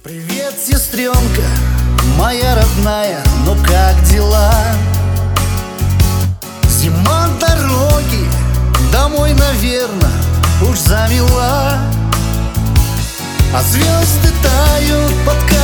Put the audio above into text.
Привет, сестренка, моя родная, ну как дела? Зима дороги, домой, наверно, уж замела. А звезды тают под